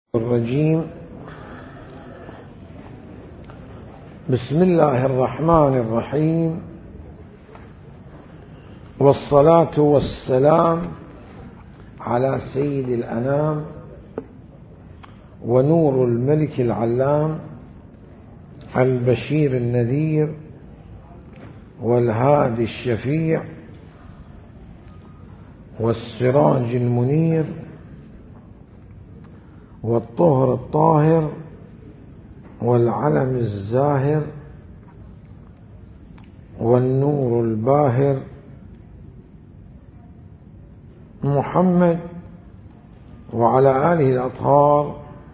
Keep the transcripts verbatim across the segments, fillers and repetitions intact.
الرجيم. بسم الله الرحمن الرحيم، والصلاة والسلام على سيد الأنام ونور الملك العلام البشير النذير والهادي الشفيع والسراج المنير والطهر الطاهر والعلم الزاهر والنور الباهر محمد وعلى آله الأطهار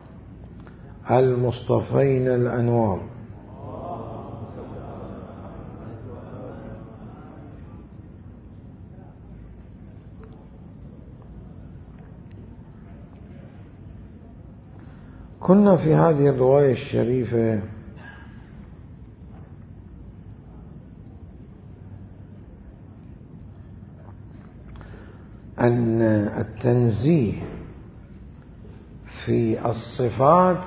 المصطفين الأنوار. كنا في هذه الرواية الشريفة أن التنزيه في الصفات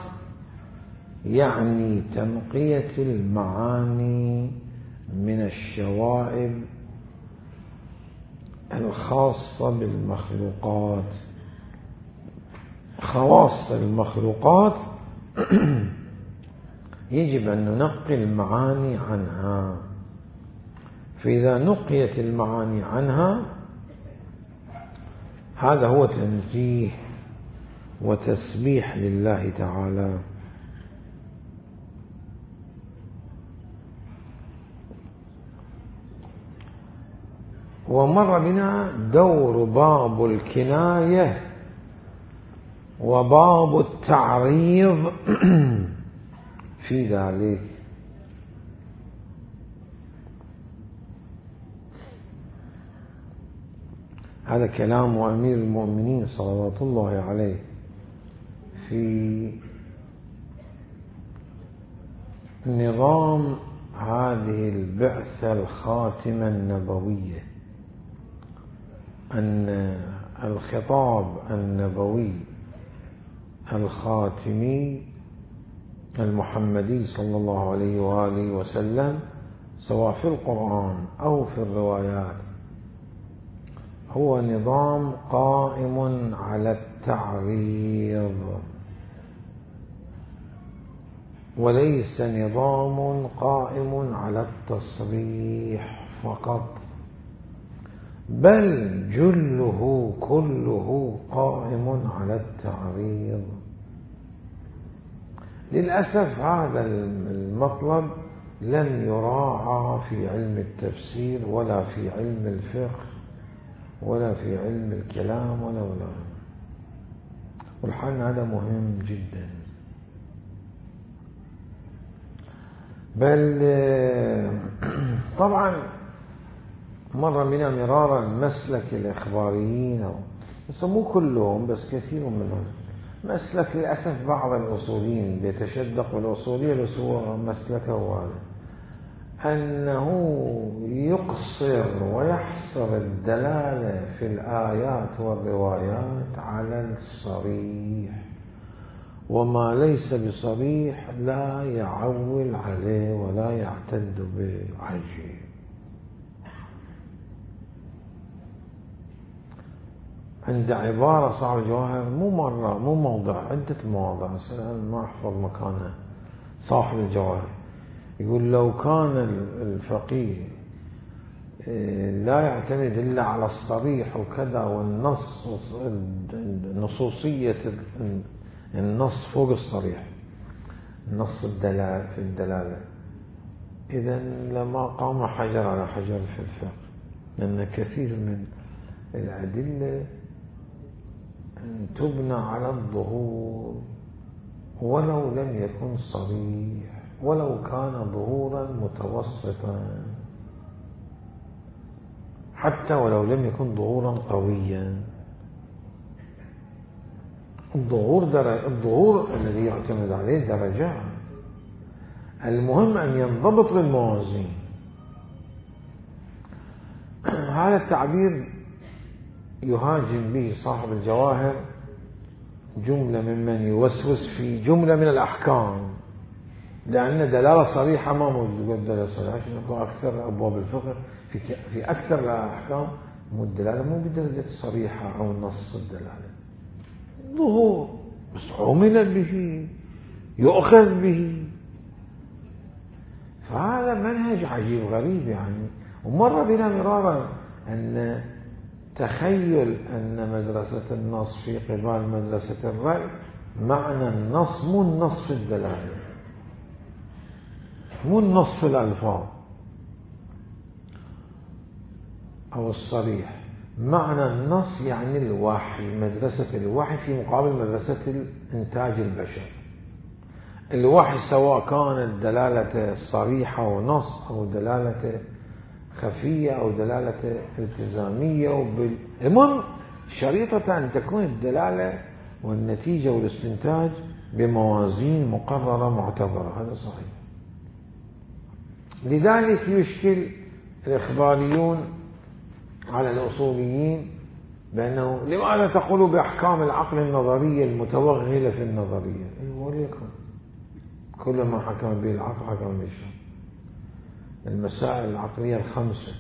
يعني تنقية المعاني من الشوائب الخاصة بالمخلوقات. خواص المخلوقات يجب أن ننقي المعاني عنها، فإذا نقيت المعاني عنها هذا هو تنزيه وتسبيح لله تعالى. ومر بنا دور باب الكناية وباب التعريض في ذلك. هذا كلام أمير المؤمنين صلوات الله عليه في نظام هذه البعثة الخاتمة النبوية، أن الخطاب النبوي الخاتمي المحمدي صلى الله عليه وآله وسلم سواء في القرآن أو في الروايات هو نظام قائم على التعريض وليس نظام قائم على التصريح فقط، بل جله كله قائم على التعريض. للأسف هذا المطلب لم يراعى في علم التفسير ولا في علم الفقه ولا في علم الكلام ولا ولا والحال هذا مهم جدا. بل طبعا مر بنا مرارا مسلك الإخباريين، بس مو كلهم بس كثير منهم، مسلك للأسف بعض الأصوليين بيتشدق بالأصولية لسوء مسلكه هذا، أنه يقصر ويحصر الدلالة في الآيات والروايات على الصريح، وما ليس بصريح لا يعول عليه ولا يعتد بعجيه. عند عبارة صاحب الجواهر مو مرة مو موضع عدة مواضع، ما أحفظ مكانها، صاحب الجواهر يقول لو كان الفقيه لا يعتمد إلا على الصريح وكذا والنص نصوصية النص فوق الصريح، النص الدلالة في الدلالة، إذن لما قام حجر على حجر في الفقه، لأن كثير من الأدلة تبنى على الظهور ولو لم يكن صريح، ولو كان ظهورا متوسطا، حتى ولو لم يكن ظهورا قويا. الظهور در... الظهور الذي يعتمد عليه درجات، المهم أن ينضبط بالموازين. هذا التعبير يهاجم به صاحب الجواهر جملة ممن يوسوس في جملة من الأحكام، لأن دلالة صريحة ما موجودة. دلالة صريحة عشان يكون أكثر أبواب الفقه في في أكثر الأحكام مو الدلالة مو بدرجة الصريحة أو نص الدلالة، ظهور بس عمل به يؤخذ به. فهذا منهج عجيب غريب يعني. ومر بنا مرارا أن تخيل أن مدرسة النص في قبال مدرسة الرأي معنى النص مو النص في الدلالة، مو النص في الألفاظ أو الصريح. معنى النص يعني الوحي، مدرسة الوحي في مقابل مدرسة الإنتاج البشري. الوحي سواء كانت دلالة صريحة ونص أو دلالة خفية أو دلالة التزامية وبال... المهم شريطة أن تكون الدلالة والنتيجة والاستنتاج بموازين مقررة معتبرة. هذا صحيح. لذلك يشكل الإخباريون على الأصوليين بأنه لماذا تقولوا بأحكام العقل النظرية المتوغلة في النظرية؟ وليكن كل ما حكم به العقل حكم به الشرع. المسائل العقلية الخمسة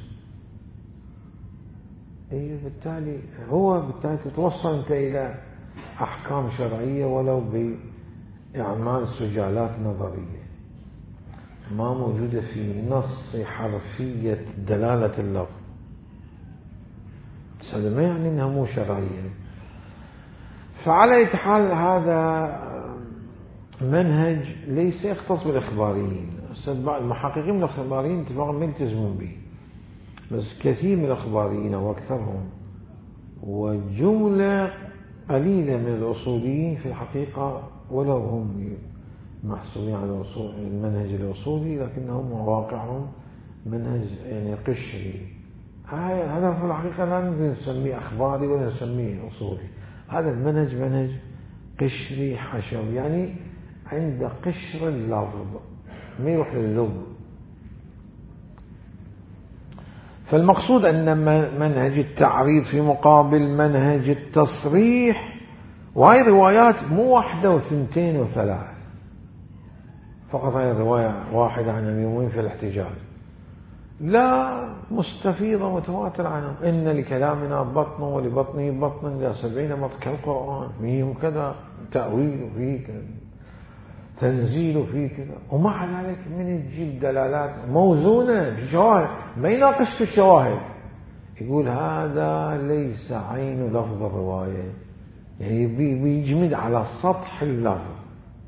إيه بالتالي هو بالتالي تتوصل أنت إلى أحكام شرعية ولو بإعمال سجالات نظرية ما موجودة في نص حرفية دلالة اللفظ. هذا ما يعني أنها مو شرعية. فعلى أي حال هذا منهج ليس يختص بالإخباريين. بعض المحققين من الإخباريين اتفاقا ما يلتزمون به، بس كثير من الإخباريين وأكثرهم وجملة قليلة من الأصوليين في الحقيقة ولو هم محسوبين على المنهج الأصولي لكنهم واقعهم منهج يعني قشري. هذا في الحقيقة لا نسميه أخباري ولا نسميه أصولي. هذا المنهج منهج قشري حشوي، يعني عند قشر اللفظ ما يروح لللب. فالمقصود أن منهج التعريض في مقابل منهج التصريح، وهي روايات مو واحدة وثنتين وثلاث فقط، هي رواية واحدة عن أمير في الاحتجاج، لا مستفيضة متواتر عنهم. إن لكلامنا بطن ولبطنه بطن إلى سبعين بطن كالقرآن فيه كذا تأويل فيه كذا تنزيل فيه كذا، ومع ذلك من تجيب دلالات موزونة بشواهد ما يناقش في الشواهد، يقول هذا ليس عين لفظ الرواية، يعني بيجمد على سطح اللفظ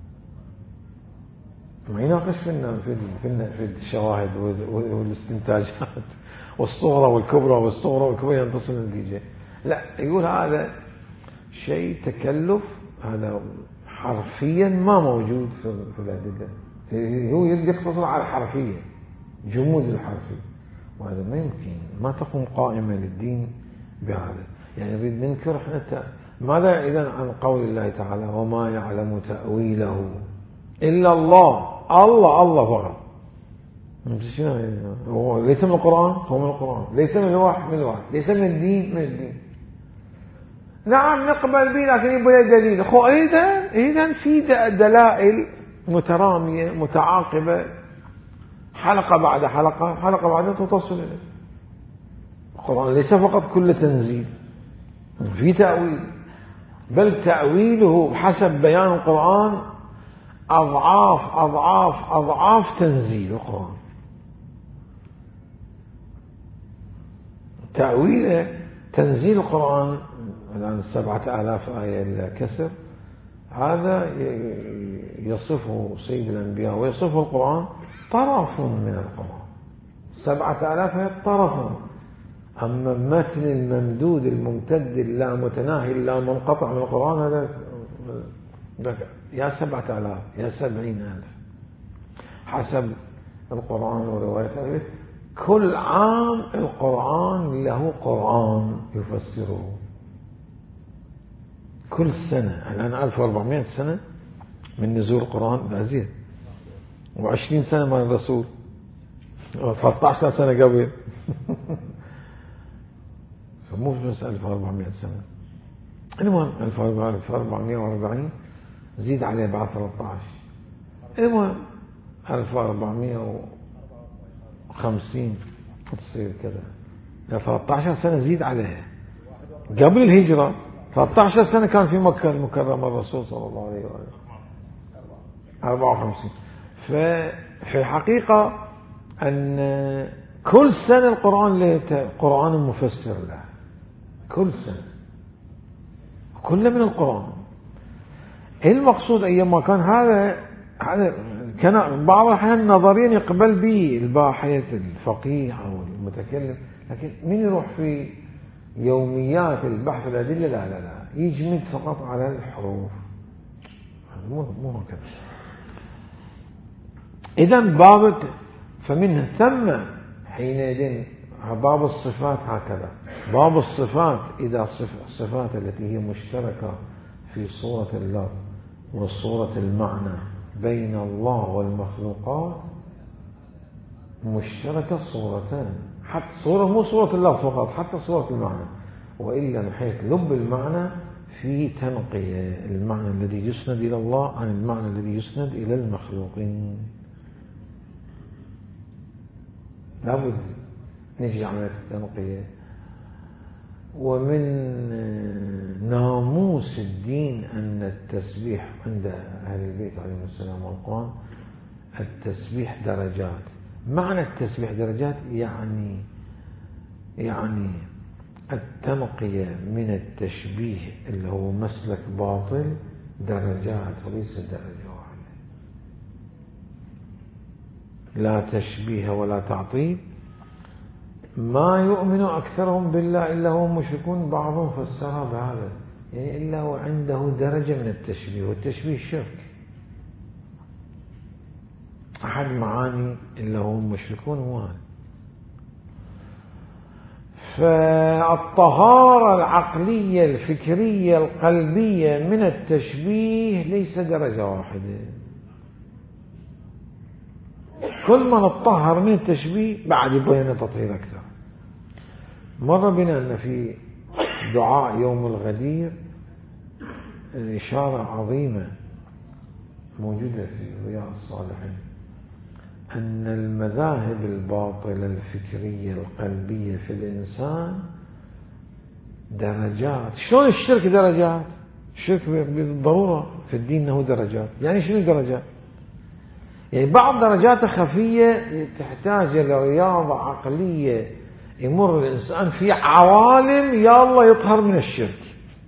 ما يناقش في في الشواهد والاستنتاجات والصغرى والكبرى والصغرى والكبرى ينتصر النتيجة. لا، يقول هذا شيء تكلف، هذا حرفيا ما موجود في الأدلة. هو يقتصر على الحرفية، جمود الحرفية، وهذا ما يمكن، ما تقوم قائمة للدين بهذا. يعني نريد ننكر احنا ماذا إذن عن قول الله تعالى وما يعلم تأويله إلا الله. الله الله فقط، هو ليس من القرآن، هو من القرآن، ليس من الوحي من الوحي، ليس من الدين من الدين. نعم نقبل به لكن يبقى دليل. خو إذن إذن في دلائل مترامية متعاقبة حلقة بعد حلقة حلقة بعد تتصل إليه. القرآن ليس فقط كل تنزيل، في تأويل، بل تأويله حسب بيان القرآن أضعاف أضعاف أضعاف تنزيل القرآن. تأويله تنزيل القرآن الآن سبعة آلاف آية الكسر، هذا يصفه سيد الأنبياء ويصفه القرآن طرف من القرآن. سبعة آلاف هي طرف، أما متن الممدود الممتد اللا متناهي اللا منقطع من القرآن هذا يا سبعة آلاف يا سبعين ألف حسب القرآن وروايته. كل عام القرآن له قرآن يفسره، كل سنة. الآن ألف وأربعمائة سنة من نزول القرآن بأزيد، وعشرين سنة من الرسول، ثلاثة عشر سنة قبل فمو بس ألف وأربعمائة سنة. المهم ألف وأربعمائة وأربعين زيد عليه بعد ثلاثة عشر. المهم ألف وأربعمائة وخمسين تصير كذا ثلاثة عشر سنة زيد عليها قبل الهجرة. ثلاثة عشر سنة كان في مكة المكرمة الرسول صلى الله عليه وآله أربعة وخمسين. ففي الحقيقة أن كل سنة القرآن له قرآن مفسر له، كل سنة كله من القرآن. المقصود أيما كان هذا هذا كان بعض الأحيان نظريا يقبل به الباحث الفقيه أو المتكلم، لكن من يروح في يوميات البحث الأدلة لا لا لا يجمد فقط على الحروف، مو مو هكذا. إذا باب فمن ثم حينئذ باب الصفات هكذا. باب الصفات إذا الصفات التي هي مشتركة في صورة الله وصورة المعنى بين الله والمخلوقات مشتركة صورتان، حتى صورة مو صورة الله فقط، حتى صورة المعنى، وإلا من حيث لب المعنى في تنقية المعنى الذي يسند إلى الله عن المعنى الذي يسند إلى المخلوقين. لابد نجي عملية التنقية. ومن ناموس الدين أن التسبيح عند أهل البيت عليهم السلام والقرآن التسبيح درجات. معنى التسبيح درجات يعني يعني التنقية من التشبيه اللي هو مسلك باطل درجات وليس درجة واحدة. لا تشبيه ولا تعطيل. ما يؤمن أكثرهم بالله إلا هم مشركون. بعضهم فسرها بهذا يعني إلا وعنده درجة من التشبيه، والتشبيه شرك. أحد معاني إلا هم مشركون هو هذا. فالطهارة العقلية الفكرية القلبية من التشبيه ليس درجة واحدة. كل ما نطهر من التشبيه بعد يبين تطهير أكثر. مر بنا أن في دعاء يوم الغدير إشارة عظيمة موجودة في رياض الصالحين أن المذاهب الباطلة الفكرية القلبية في الإنسان درجات. شلون الشرك درجات؟ الشرك بالضرورة في الدين أنه درجات. يعني شنو درجات؟ يعني بعض درجاته خفية تحتاج إلى رياضة عقلية يمر الإنسان في عوالم يا الله يطهر من الشرك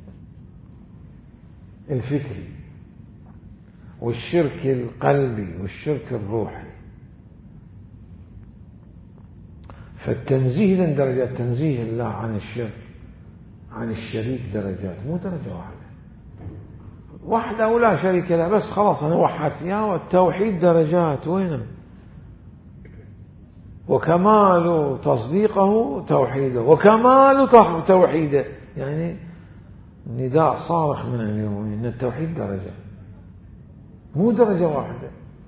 الفكري والشرك القلبي والشرك الروحي. فالتنزيه لن درجات. تنزيه الله عن الشرك عن الشريك درجات، مو درجة واحدة. وحده ولا شريك له بس خلاص أنا وحدت يا والتوحيد درجات. وين وكمال تصديقه توحيده وكمال توحيده. يعني نداء صارخ من اليوم إن التوحيد درجة مو درجة واحدة.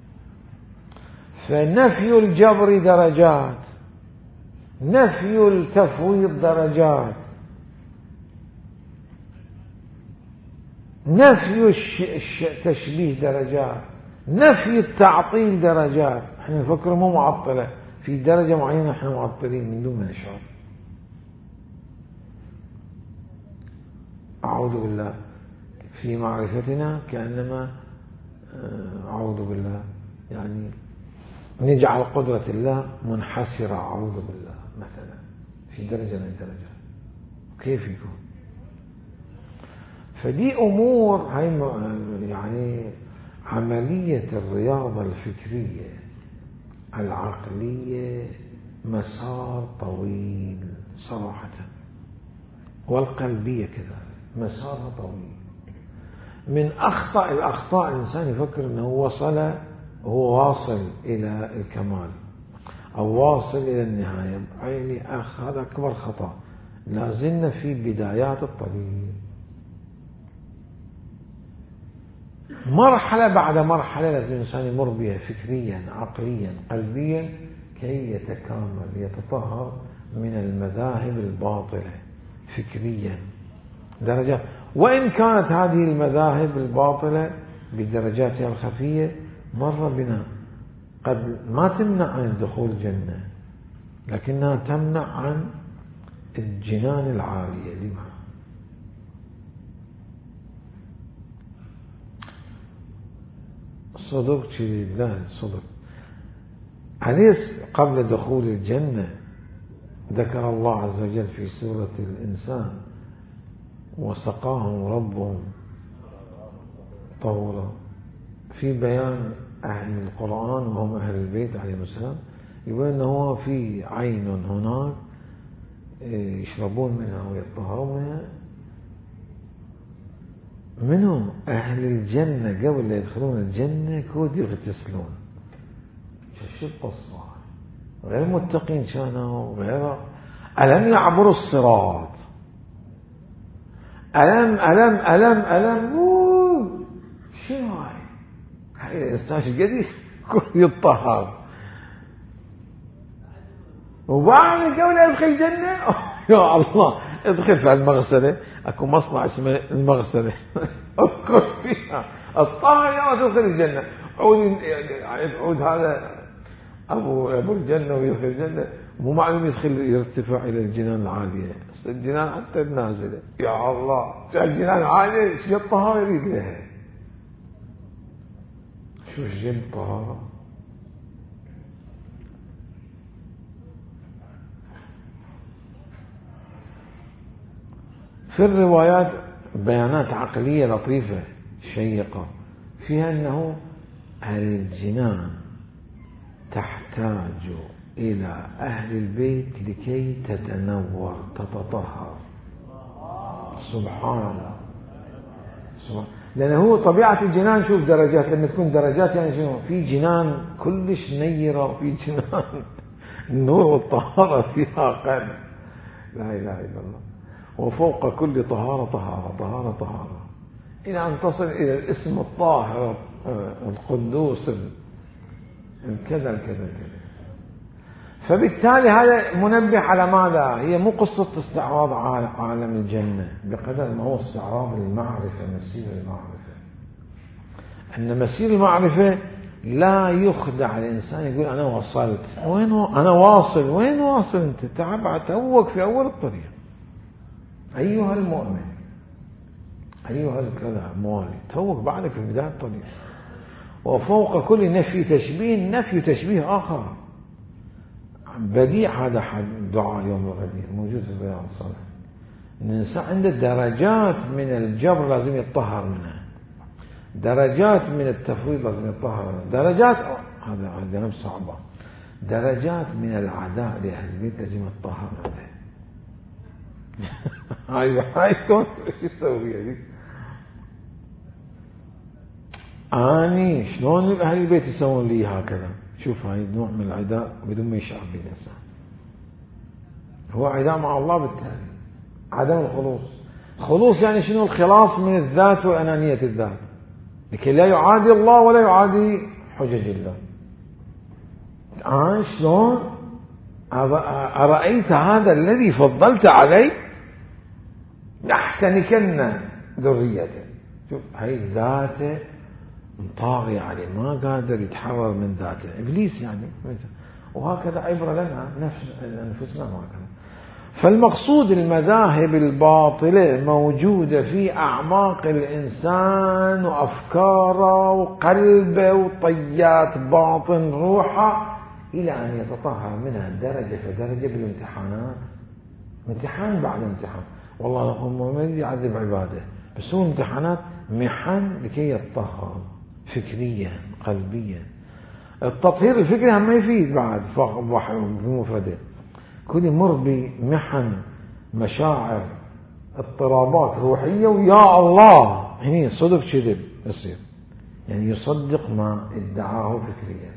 فنفي الجبر درجات، نفي التفويض درجات، نفي التشبيه درجات، نفي التعطيل درجات. احنا نفكر مو معطلة في درجة معينة، احنا معطلين من دون ما نشعر. أعوذ بالله في معرفتنا كأنما أعوذ بالله يعني نجعل قدرة الله منحسرة. أعوذ بالله مثلا في درجة من الدرجات. كيف يكون؟ فدي أمور هاي يعني عملية الرياضة الفكرية العقلية مسار طويل صراحة، والقلبية كذا مسار طويل. من أخطأ الأخطاء الإنسان يفكر أنه وصل هو واصل إلى الكمال أو واصل إلى النهاية. يعني هذا أكبر خطأ. لازلنا في بدايات الطريق، مرحلة بعد مرحلة لازم الإنسان يمر بها فكريا عقليا قلبيا كي يتكامل يتطهر من المذاهب الباطلة فكريا درجة. وإن كانت هذه المذاهب الباطلة بدرجاتها الخفية مر بنا قد ما تمنع عن دخول الجنة، لكنها تمنع عن الجنان العالية. لما؟ صدق شديد، لا صدق. أليس قبل دخول الجنة ذكر الله عز وجل في سورة الإنسان وسقاهم ربهم طهورا، في بيان أهل القرآن وهم أهل البيت عليهم السلام، يقول أنه في عين هناك يشربون منها ويطهرون منها. منهم أهل الجنة قبل لا يدخلون الجنة كود يغتسلون. شو القصة؟ غير متقين كانوا، غير ألم يعبروا الصراط، ألم ألم ألم ألم شنو هاي؟ هاي الإنسان قديش كل يطهر وبعد قبل يدخل الجنة يا الله ادخل في المغسلة، اكو مصنع اسمه المغسلة ادخل فيها الطاهر يا تدخل الجنة. عود عود هذا ابو ابو الجنة ويدخل الجنة، مو معلوم يدخل يرتفع الى الجنان العالية، الجنان حتى النازلة. يا الله الجنان العالية شو الطهارة يريد لها؟ شو الجن طهارة؟ في الروايات بيانات عقلية لطيفة شيقة فيها أنه أهل الجنان تحتاج إلى أهل البيت لكي تتنور تتطهر. سبحان الله، سبحان. لأنه هو طبيعة الجنان، شوف درجات، لما تكون درجات يعني شنو؟ في جنان كلش نيرة وفي جنان النور والطهارة فيها قلب. لا إله إلا الله. وفوق كل طهارة طهارة طهارة طهارة إلى أن تصل إلى الاسم الطاهر القدوس الكذا الكذا كذا. فبالتالي هذا منبه على ماذا؟ هي مو قصة استعراض عالم الجنة بقدر ما هو استعراض المعرفة، مسير المعرفة. أن مسير المعرفة لا يخدع الإنسان يقول أنا وصلت، وين أنا واصل؟ وين واصل أنت؟ تعب توك في أول الطريق أيها المؤمن، أيها الكذا موالي، توك بعدك في بداية الطريق. وفوق كل نفي تشبيه نفي تشبيه آخر بديع. هذا دعاء يوم الغدير موجود في البيان الصالح. الإنسان عنده درجات من الجبر لازم يتطهر منها، درجات من التفويض لازم يتطهر منها، درجات هذا هذا نفس صعبة، درجات من العداء لأهل البيت لازم يتطهر منها. هاي هاي شلون شو يسوي هذي؟ اني شلون اهل البيت يسوون لي هكذا؟ شوف هاي نوع من العداء بدون ما يشعر به الانسان، هو عداء مع الله. بالتالي عدم الخلوص، خلوص يعني شنو؟ الخلاص من الذات وانانيه الذات لكي لا يعادي الله ولا يعادي حجج الله. آه شلون؟ أرأيت هذا الذي فضلت عليه يحتنكن ذريته. شوف هاي ذاته طاغية عليه، ما قادر يتحرر من ذاته، إبليس يعني. وهكذا عبرة لنا نفس أنفسنا وهكذا. فالمقصود المذاهب الباطلة موجودة في أعماق الإنسان وأفكاره وقلبه وطيات باطن روحه إلى أن يتطهر منها درجة فدرجة بالامتحانات، امتحان بعد امتحان. والله نقول مؤمن يعذب عباده، بس هو امتحانات محن لكي يتطهر فكريا قلبيا. التطهير الفكري هم ما يفيد بعد بمفرده، كل يمر بمحن مشاعر اضطرابات روحية، ويا الله هني صدق كذب يصير، يعني يصدق ما ادعاه فكريا،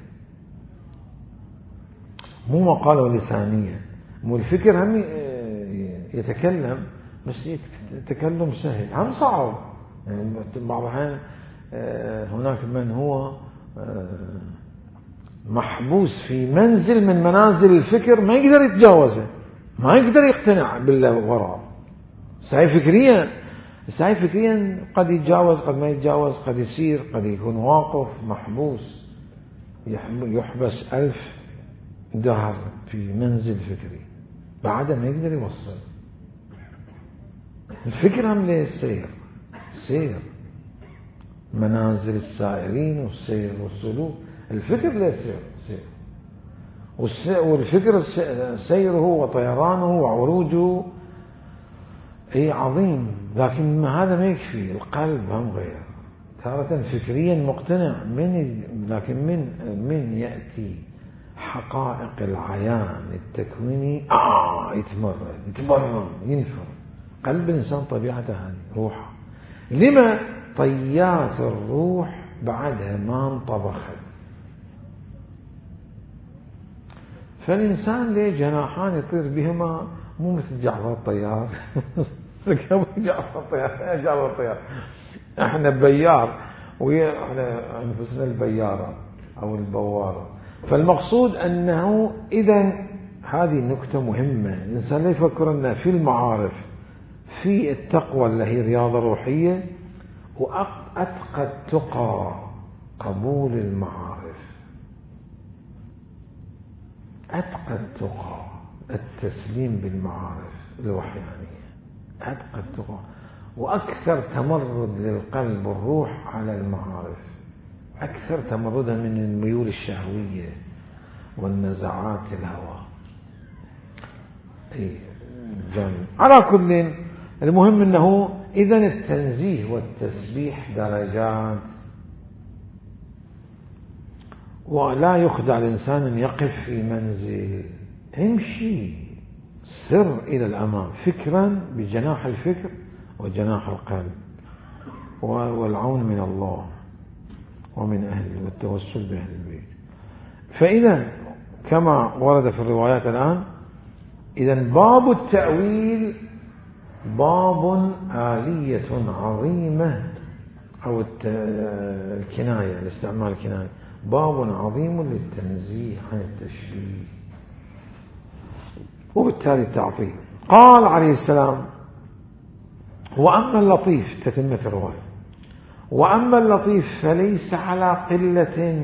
مو ما قاله لسانيا. مو الفكر هم يتكلم بس يتكلم سهل، هم صعب يعني. بعض الأحيان هناك من هو محبوس في منزل من منازل الفكر ما يقدر يتجاوزه، ما يقدر يقتنع بالله وراء. صحيح فكريا السعي فكريا قد يتجاوز قد ما يتجاوز، قد يصير، قد يكون واقف محبوس يحبس ألف دهر في منزل فكري بعد ما يقدر يوصل. الفكر هم ليه السير، سير منازل السائرين والسير والسلوك، الفكر ليه سير سير، والفكر سيره وطيرانه وعروجه اي عظيم، لكن هذا ما يكفي، القلب هم غير. تارة فكريا مقتنع من، لكن من من يأتي حقائق العيان التكويني آه يتمرد يتبرم ينفر. قلب الإنسان طبيعته هذه روحه، لما طيات الروح بعدها ما انطبخت. فالإنسان ليه جناحان يطير بهما، مو مثل جعفر الطيار جعفر الطيار جعفر الطيار احنا بيار واحنا انفسنا البيارة او البوارة. فالمقصود انه اذا هذه نكتة مهمة، الانسان لا يفكر ان في المعارف في التقوى اللي هي رياضة روحية، وأتقى التقى قبول المعارف، أتقى التقى التسليم بالمعارف الوحيانية، أتقى التقى، وأكثر تمرد للقلب والروح على المعارف، أكثر تمردا من الميول الشهوية والنزعات الهوى. أي جانب. على كل المهم أنه إذن التنزيه والتسبيح درجات، ولا يخدع الإنسان أن يقف في منزل، امشي سر إلى الأمام فكرا بجناح الفكر وجناح القلب، والعون من الله ومن أهل والتوسل بأهل البيت. فإذا كما ورد في الروايات الآن، إذا باب التأويل باب آلية عظيمة، أو الكناية، الاستعمال الكناية، باب عظيم للتنزيه عن التشبيه وبالتالي التعطيل. قال عليه السلام: وأما اللطيف، تتمة الرواية، وأما اللطيف فليس على قلة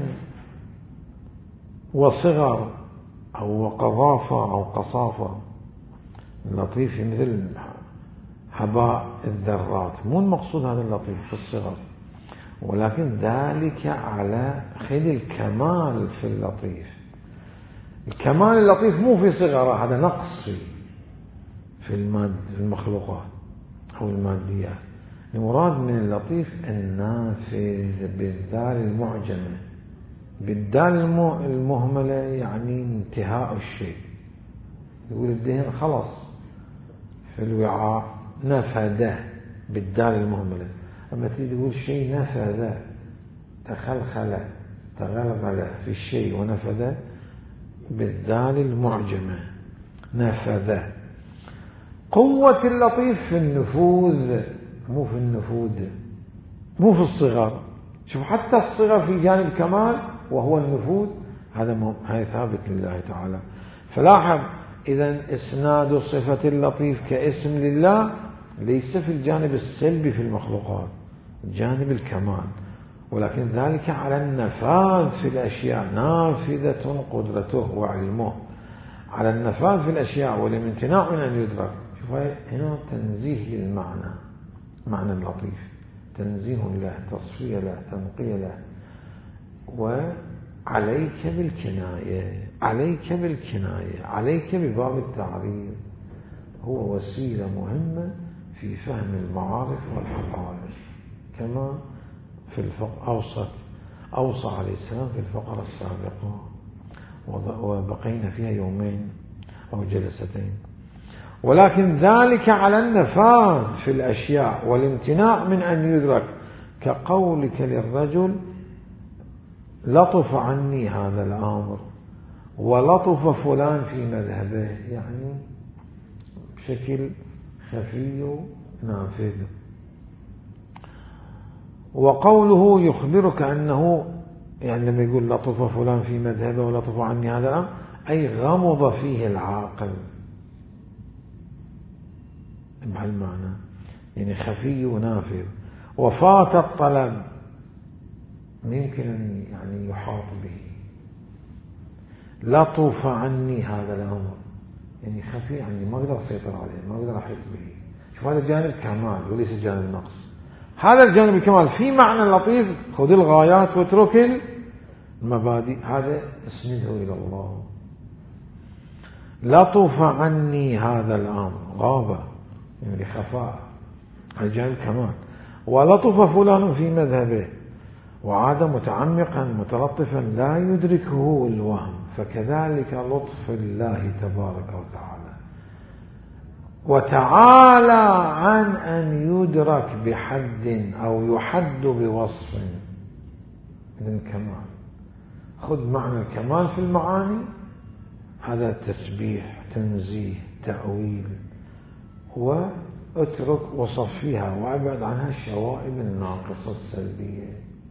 وصغر أو قضافة أو قصافة. اللطيف مثل هباء الذرات، مو المقصود هذا اللطيف في الصغر، ولكن ذلك على خذ الكمال في اللطيف. الكمال اللطيف مو في صغره، هذا نقص في الماد المخلوقات أو الماديات. المراد من اللطيف النافذ بالدال المعجمة، بالدال المهملة يعني انتهاء الشيء. يقول الدهن خلص في الوعاء، نفذ بالدال المهملة. أما تريد تقول شيء نفذ، تخلخل تغلغل في الشيء ونفذ بالدال المعجمة، نفذ. قوة اللطيف في النفوذ، مو في النفوذ، مو في الصغر. شوف حتى الصغر في جانب كمال وهو النفوذ، هذا هذا ثابت لله تعالى. فلاحظ إذا إسناد صفة اللطيف كاسم لله ليس في الجانب السلبي في المخلوقات، جانب الكمال، ولكن ذلك على النفاذ في الأشياء. نافذة قدرته وعلمه على النفاذ في الأشياء والامتناع من أن يدرك. شوف هنا تنزيه للمعنى، معنى اللطيف تنزيه له، تصفية له، تنقية له. وعليك بالكناية، عليك بالكناية، عليك بباب التعريض، هو وسيلة مهمة في فهم المعارف والحقائق، كما في الفقه أوصت أوصى عليه السلام في الفقرة السابقة، وبقينا فيها يومين أو جلستين. ولكن ذلك على النفاذ في الأشياء والامتناع من أن يدرك، كقولك للرجل: لطف عني هذا الأمر، ولطف فلان في مذهبه، يعني بشكل خفي نافذ. وقوله يخبرك أنه، يعني لما يقول لطف فلان في مذهبه ولطف عني هذا الأمر، أي غمض فيه العاقل بهالمعنى. يعني خفي ونافذ. وفات الطلب يمكن أن يعني يحاط به. لطف عني هذا الأمر، يعني خفي عني، ما أقدر أسيطر عليه، ما أقدر أحيط به. شوف هذا جانب كمال وليس جانب نقص. هذا الجانب الكمال في معنى لطيف، خذ الغايات واترك المبادئ، هذا اسنده إلى الله. لطف عني هذا الأمر، غاب يعني خفاء، الجانب كمال. ولطف فلان في مذهبه وعاد متعمقا متلطفا لا يدركه الوهم، فكذلك لطف الله تبارك وتعالى. وتعالى عن أن يدرك بحد أو يحد بوصف. إذن كمال، خذ معنى الكمال في المعاني، هذا تسبيح، تنزيه، تأويل، واترك وصفيها وابعد عنها الشوائب الناقصة السلبية.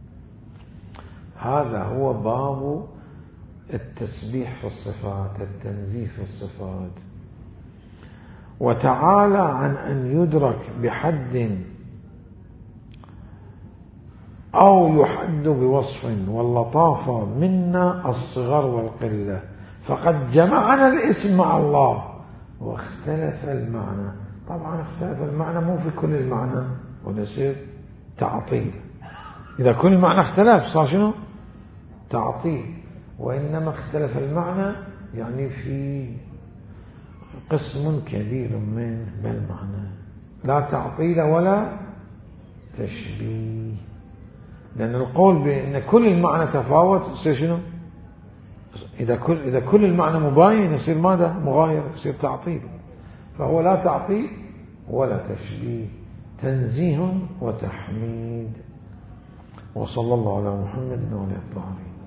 هذا هو باب التسبيح في الصفات، التنزيه في الصفات. وتعالى عن أن يدرك بحد أو يحد بوصف، واللطافة منا الصغر والقلة، فقد جمعنا الاسم مع الله واختلف المعنى. طبعا اختلف المعنى مو في كل المعنى ونصير تعطيل. إذا كل المعنى اختلف صار شنو؟ تعطيل. وإنما اختلف المعنى يعني في قسم كبير منه بالمعنى، لا تعطيل ولا تشبيه. لأن القول بأن كل المعنى تفاوت يصير شنو؟ إذا كل إذا كل المعنى مباين يصير ماذا؟ مغاير، يصير تعطيل. فهو لا تعطيل ولا تشبيه، تنزيه وتحميد. وصلى الله على محمد وعلى آله.